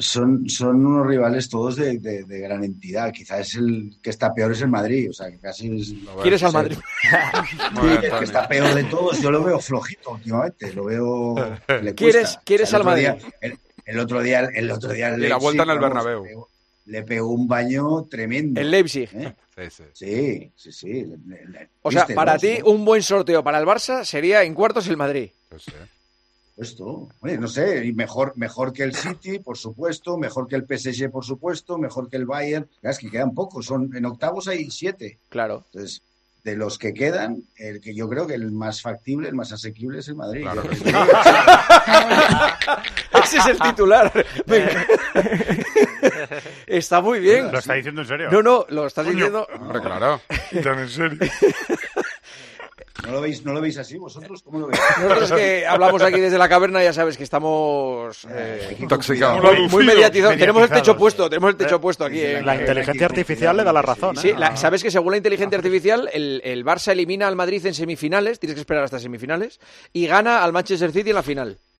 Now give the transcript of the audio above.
son unos rivales todos de gran entidad. Quizás el que está peor es el Madrid. O sea, que casi es... ¿Quieres no al sé. Madrid? Sí, el que está peor de todos, yo lo veo flojito últimamente. Lo veo que le cuesta. ¿Quieres al Madrid? El otro día el Y la vuelta en el vamos, Bernabéu. le pegó un baño tremendo. El Leipzig. ¿Eh? Sí. Sí. O sea, ¿Viste, para no? ti, un buen sorteo para el Barça sería en cuartos el Madrid. Sí. Esto, oye, no sé, y mejor que el City, por supuesto, mejor que el PSG, por supuesto, mejor que el Bayern. Es que quedan pocos, en octavos hay 7. Claro. Entonces, de los que quedan, el que yo creo que el más factible, el más asequible es el Madrid. Claro. Ese es el titular. Venga. Está muy bien. ¿Lo está diciendo en serio? No, lo estás diciendo. Hombre, claro. ¿Tan en serio? ¿No lo veis así vosotros? ¿Cómo lo veis? Nosotros que hablamos aquí desde la caverna, ya sabes que estamos Intoxicados. muy mediatizados. Tenemos el techo puesto aquí. La inteligencia artificial le da la razón. Sí, sabes que según la inteligencia artificial, el Barça elimina al Madrid en semifinales, tienes que esperar hasta semifinales, y gana al Manchester City en la final.